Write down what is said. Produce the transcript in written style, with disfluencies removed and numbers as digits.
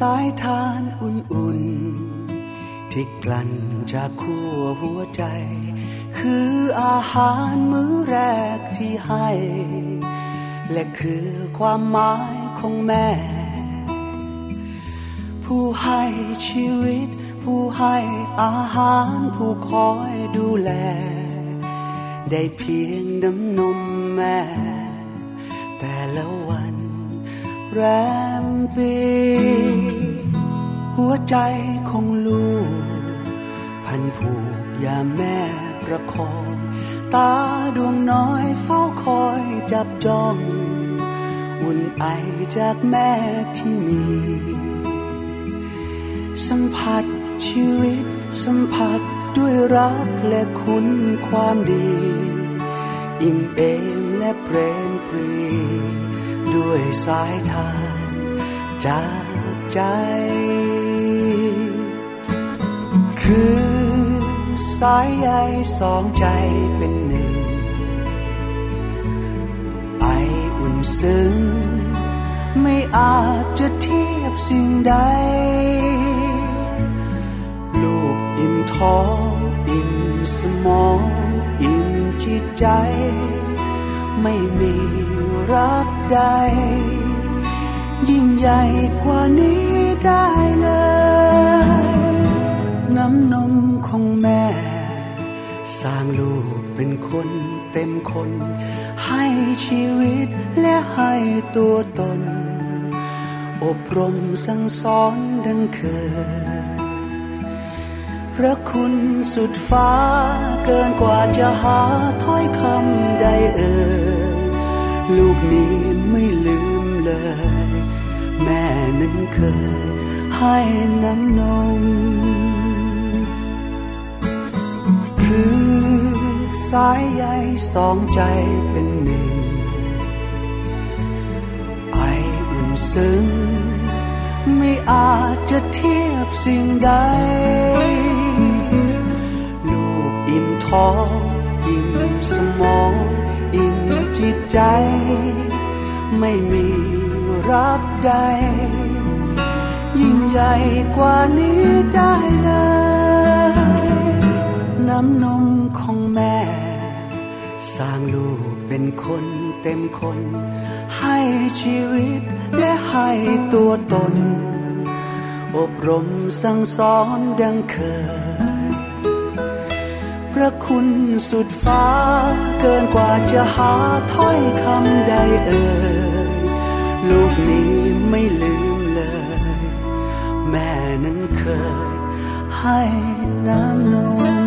ายทานอุ่นๆที่กลั่นจากขั้วหัวใจคืออาหารมื้อแรกที่ให้และคือความหมายของแม่ผู้ให้ชีวิตผู้ให้อาหารผู้คอยดูแลได้เพียงน้ำนมแม่แต่ละวันแรมปีหัวใจของลูกพันผูกยามแม่ประคองตาดวงน้อยเฝ้าคอยจับจ้องอุ่นไอจากแม่ที่มีสัมผัสชีวิตสัมผัสด้วยรักและคุณความดีอิ่มเอมและเปรมปรีด้วยสายทานจากใจคือสายใยสองใจเป็นหนึ่งไออุ่นซึ้งไม่อาจจะเทียบสิ่งใดลูกอิ่มท้องอิ่มสมองอิ่มจิตใจไม่มีรักใดยิ่งใหญ่กว่านี้ได้เลยน้ำนมของแม่สร้างลูกเป็นคนเต็มคนให้ชีวิตและให้ตัวตนอบรมสั่งสอนดังเคยพระคุณสุดฟ้าเกินกว่าจะหาถ้อยคำใดลูกนี้ไม่ลืมเลยแม่นั้นเคยให้น้ำนมคือสายใยสองใจเป็นหนึ่งไออุ่นซึ้งไม่อาจจะเทียบสิ่งใดลูกอิ่มท้องอิ่มสมองอิ่มจิตใจไม่มีรักใดยิ่งใหญ่กว่านี้ได้เลยน้ำนมของแม่สร้างลูกเป็นคนเต็มคนให้ชีวิตและให้ตัวตนอบรมสั่งสอนดังเคยพระคุณสุดฟ้าเกินกว่าจะหาถ้อยคำใดลูกนี้ไม่ลืมเลยแม่นั้นเคยให้น้ำนม